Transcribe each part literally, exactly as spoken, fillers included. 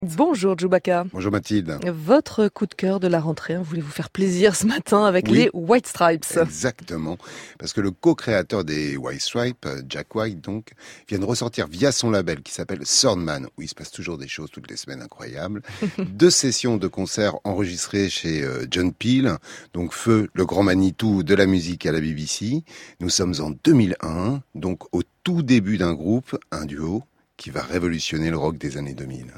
Bonjour Djoubaka. Bonjour Mathilde. Votre coup de cœur de la rentrée, hein, voulez vous faire plaisir ce matin avec oui, les White Stripes. Exactement, parce que le co-créateur des White Stripes, Jack White donc, vient de ressortir via son label qui s'appelle Swordman, où il se passe toujours des choses toutes les semaines incroyables, deux sessions de concerts enregistrées chez John Peel, donc feu le grand Manitou de la musique à la B B C. Nous sommes en deux mille un, donc au tout début d'un groupe, un duo, qui va révolutionner le rock des années deux mille.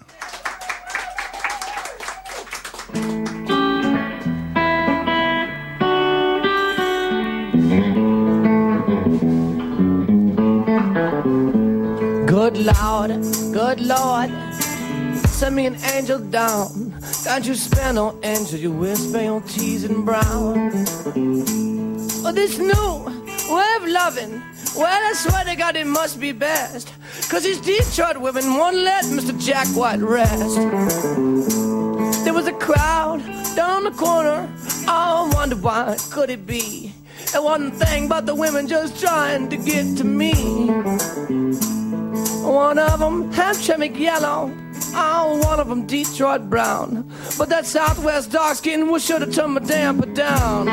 Good Lord, good Lord, send me an angel down. Can't you spare no angel, you will spare on teas and brown. Oh, this new way of loving, well, I swear to God it must be best, 'cause these Detroit women won't let Mister Jack White rest. There was a crowd down the corner, I wonder why could it be? And one thing but the women just trying to get to me. One of them Hamtramck yellow, oh, one of them Detroit brown. But that Southwest dark skin was sure to turn my damper down.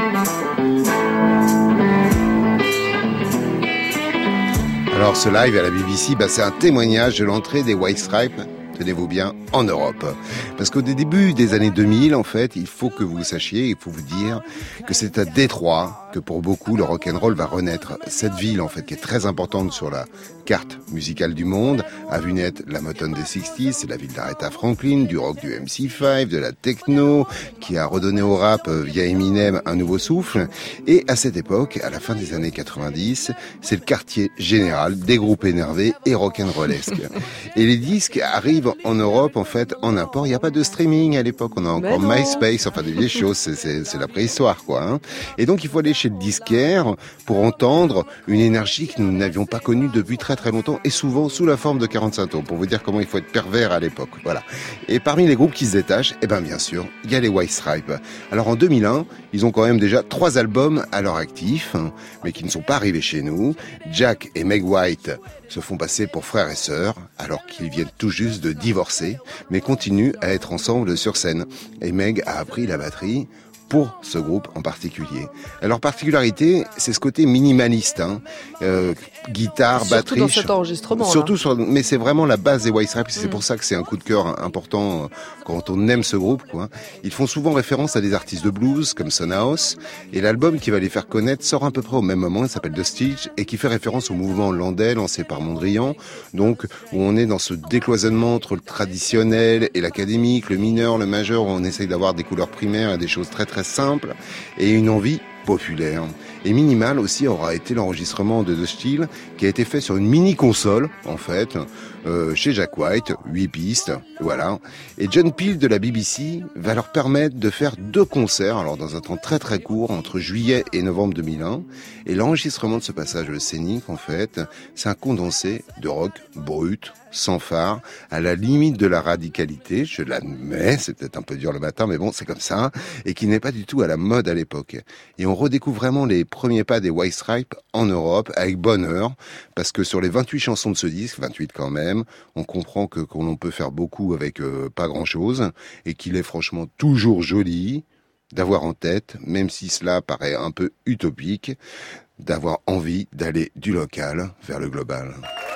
Alors ce live à la B B C, bah, c'est un témoignage de l'entrée des White Stripes, tenez-vous bien, en Europe. Parce qu'au début des années deux mille, en fait, il faut que vous sachiez, il faut vous dire que c'est à Détroit que pour beaucoup le rock'n'roll va renaître. Cette ville, en fait, qui est très importante sur la carte musicale du monde, a vu naître la Motown des sixties, c'est la ville d'Aretha Franklin, du rock du M C cinq, de la techno, qui a redonné au rap via Eminem un nouveau souffle. Et à cette époque, à la fin des années quatre-vingt-dix, c'est le quartier général des groupes énervés et rock'n'rollesques. Et les disques arrivent en Europe, en fait, en import. Il n'y a pas de streaming à l'époque, on a encore MySpace, enfin des vieilles choses, c'est, c'est, c'est la préhistoire, quoi. Hein. Et donc il faut aller chez le disquaire pour entendre une énergie que nous n'avions pas connue depuis très très longtemps, et souvent sous la forme de quarante-cinq tours, pour vous dire comment il faut être pervers à l'époque. Voilà. Et parmi les groupes qui se détachent, eh ben bien sûr, il y a les White Stripes. Alors en deux mille un, ils ont quand même déjà trois albums à leur actif, mais qui ne sont pas arrivés chez nous. Jack et Meg White se font passer pour frères et sœurs, alors qu'ils viennent tout juste de divorcer, mais continuent à être ensemble sur scène. Et Meg a appris la batterie pour ce groupe en particulier. Alors particularité, c'est ce côté minimaliste, hein. euh, guitare, surtout batterie. Surtout dans cet enregistrement. Surtout là. sur, mais c'est vraiment la base des White Stripes. C'est mm. pour ça que c'est un coup de cœur important quand on aime ce groupe, quoi. Ils font souvent référence à des artistes de blues comme Son House, et l'album qui va les faire connaître sort à peu près au même moment. Il s'appelle The Stitch et qui fait référence au mouvement hollandais lancé par Mondrian. Donc où on est dans ce décloisonnement entre le traditionnel et l'académique, le mineur, le majeur, où on essaye d'avoir des couleurs primaires et des choses très très simple, et une envie populaire. Et minimal aussi aura été l'enregistrement de The Steel, qui a été fait sur une mini console, en fait, euh, chez Jack White, huit pistes, voilà. Et John Peel de la B B C va leur permettre de faire deux concerts, alors dans un temps très très court, entre juillet et novembre deux mille un. Et l'enregistrement de ce passage scénique, en fait, c'est un condensé de rock brut, sans phare, à la limite de la radicalité, je l'admets, c'est peut-être un peu dur le matin, mais bon, c'est comme ça, et qui n'est pas du tout à la mode à l'époque. Et on redécouvre vraiment les premiers pas des White Stripes en Europe, avec bonheur, parce que sur les vingt-huit chansons de ce disque, vingt-huit quand même, on comprend que qu'on peut faire beaucoup avec euh, pas grand-chose, et qu'il est franchement toujours joli d'avoir en tête, même si cela paraît un peu utopique, d'avoir envie d'aller du local vers le global.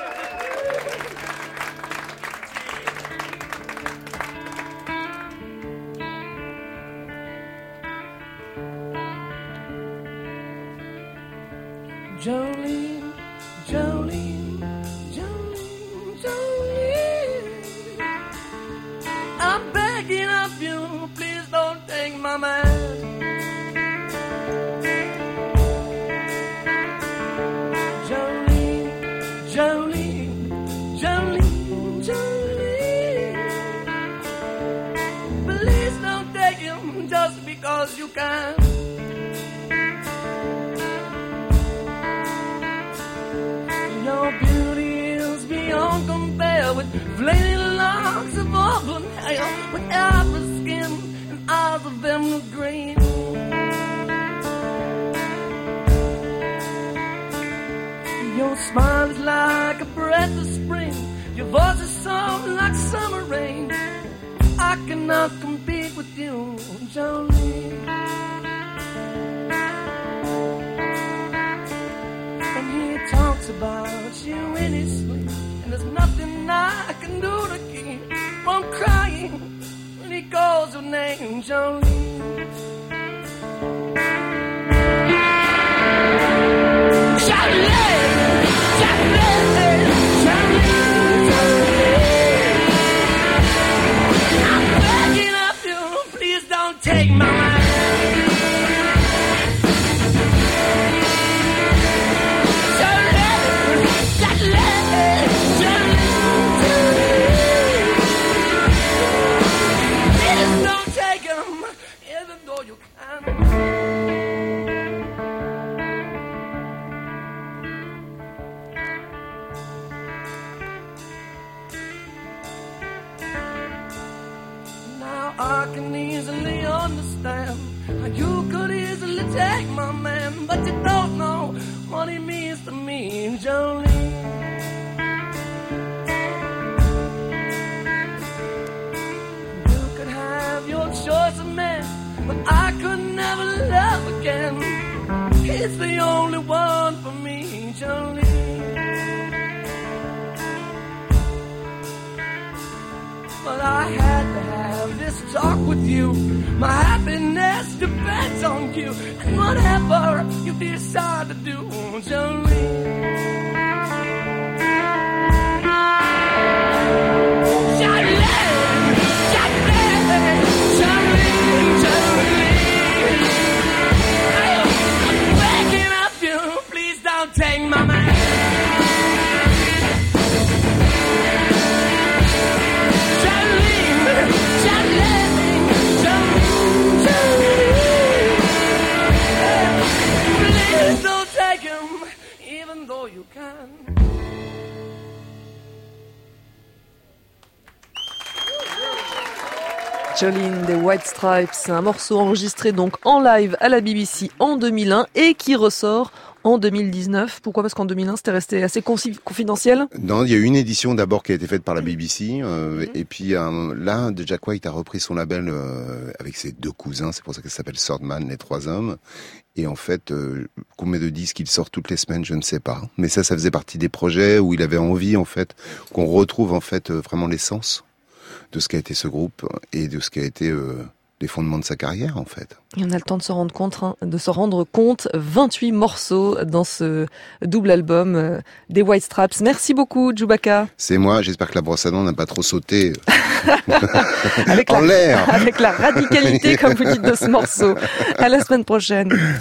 Jolene, Jolene, Jolene, Jolene, I'm begging of you, please don't take my man. Jolene, Jolene, Jolene, Jolene, please don't take him just because you can. Your beauty is beyond compare with flaming locks of auburn hair, with apple skin and eyes of emerald green. Your smile is like a breath of spring, your voice is soft like summer rain. I cannot compete with you, Jolene. And he talks about you in his sleep, and there's nothing I can do to keep from crying when he calls your name, Jolene. Jolene, Jolene, Jolene, Jolene. I'm begging of you, please don't take my mind. I can easily understand how you could easily take my man, but you don't know what he means to me, Jolene. You could have your choice of man, but I could never love again. He's the only one for me, Jolene. But I had to have this talk with you. My happiness depends on you. And whatever you decide to do, Jolene. Jolene, Jolene, Jolene, Jolene. I'm begging of you, please don't take my man. You can. Jolene des White Stripes, un morceau enregistré donc en live à la B B C en deux mille un et qui ressort en deux mille dix-neuf. Pourquoi ? Parce qu'en deux mille un, c'était resté assez confidentiel ? Non, il y a eu une édition d'abord qui a été faite par la B B C, euh, mm-hmm. et puis euh, là, Jack White a repris son label euh, avec ses deux cousins, c'est pour ça qu'elle s'appelle Swordman, les trois hommes. Et en fait, euh, combien de disques il sort toutes les semaines, je ne sais pas. Mais ça, ça faisait partie des projets où il avait envie, en fait, qu'on retrouve en fait euh, vraiment l'essence de ce qu'a été ce groupe et de ce qu'a été euh, les fondements de sa carrière, en fait. Et on a le temps de se rendre compte, hein, de se rendre compte, vingt-huit morceaux dans ce double album euh, des White Stripes. Merci beaucoup, Chewbacca. C'est moi, j'espère que la brosse à dents n'a pas trop sauté avec en la, l'air. Avec la radicalité, comme vous dites, de ce morceau. À la semaine prochaine.